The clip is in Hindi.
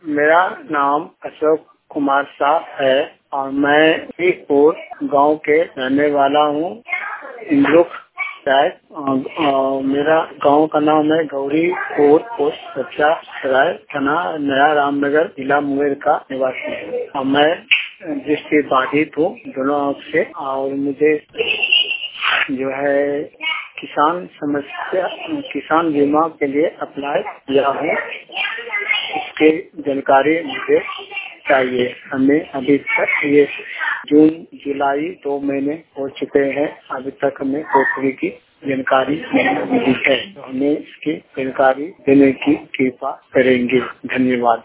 मेरा नाम अशोक कुमार शाह है और मैं ईपुर गांव के रहने वाला हूँ। इंद्रुख मेरा गांव का नाम है गौरीपुर, पोस्ट सच्चा सराय, थाना नया रामनगर, जिला मुंगेर का निवासी हूँ। और मैं दृष्टि बाधित हूँ दोनों आँख से, और मुझे जो है किसान बीमा के लिए अप्लाई किया हूँ। इसकी जानकारी मुझे चाहिए। हमें अभी तक ये जून जुलाई 2 महीने हो चुके हैं, अभी तक हमें कोई की जानकारी नहीं मिली है। तो हमें इसकी जानकारी देने की कृपा करेंगे। धन्यवाद।